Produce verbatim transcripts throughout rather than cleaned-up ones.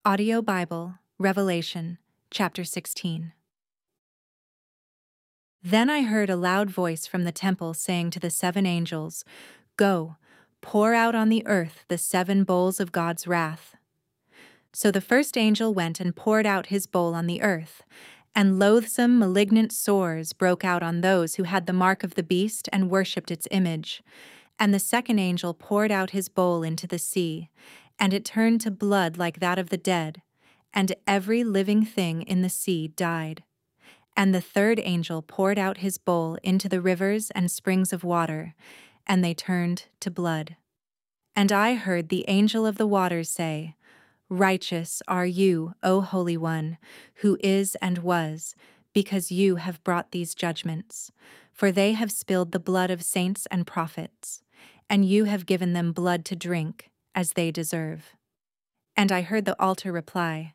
Audio Bible, Revelation, chapter sixteen. Then I heard a loud voice from the temple saying to the seven angels, "Go, pour out on the earth the seven bowls of God's wrath." So the first angel went and poured out his bowl on the earth, and loathsome malignant sores broke out on those who had the mark of the beast and worshipped its image. And the second angel poured out his bowl into the sea, and it turned to blood like that of the dead, and every living thing in the sea died. And the third angel poured out his bowl into the rivers and springs of water, and they turned to blood. And I heard the angel of the waters say, "Righteous are you, O Holy One, who is and was, because you have brought these judgments. For they have spilled the blood of saints and prophets, and you have given them blood to drink, as they deserve." And I heard the altar reply,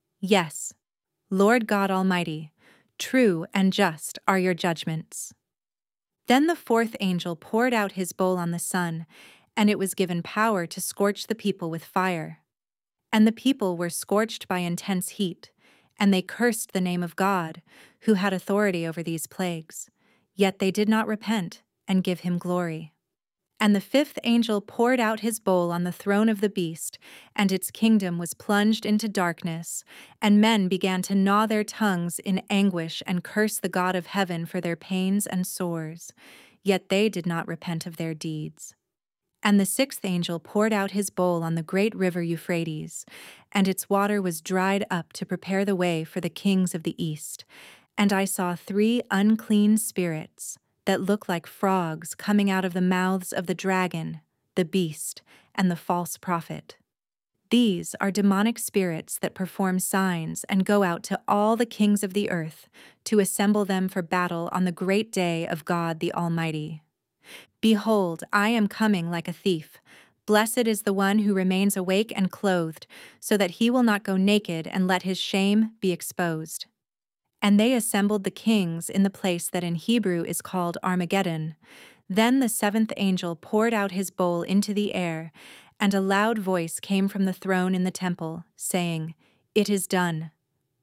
"Yes, Lord God Almighty, true and just are your judgments." Then the fourth angel poured out his bowl on the sun, and it was given power to scorch the people with fire. And the people were scorched by intense heat, and they cursed the name of God, who had authority over these plagues. Yet they did not repent and give him glory. And the fifth angel poured out his bowl on the throne of the beast, and its kingdom was plunged into darkness, and men began to gnaw their tongues in anguish and curse the God of heaven for their pains and sores. Yet they did not repent of their deeds. And the sixth angel poured out his bowl on the great river Euphrates, and its water was dried up to prepare the way for the kings of the east. And I saw three unclean spirits that look like frogs coming out of the mouths of the dragon, the beast, and the false prophet. These are demonic spirits that perform signs and go out to all the kings of the earth to assemble them for battle on the great day of God the Almighty. Behold, I am coming like a thief. Blessed is the one who remains awake and clothed, so that he will not go naked and let his shame be exposed. And they assembled the kings in the place that in Hebrew is called Armageddon. Then the seventh angel poured out his bowl into the air, and a loud voice came from the throne in the temple, saying, "It is done."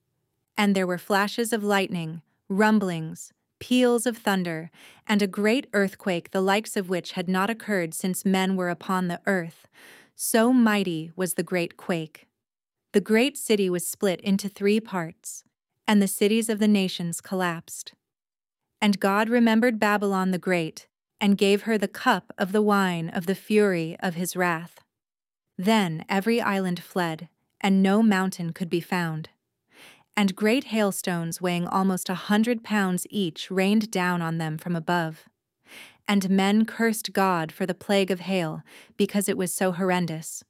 And there were flashes of lightning, rumblings, peals of thunder, and a great earthquake the likes of which had not occurred since men were upon the earth. So mighty was the great quake. The great city was split into three parts, and the cities of the nations collapsed. And God remembered Babylon the Great, and gave her the cup of the wine of the fury of his wrath. Then every island fled, and no mountain could be found. And great hailstones weighing almost a hundred pounds each rained down on them from above. And men cursed God for the plague of hail, because it was so horrendous.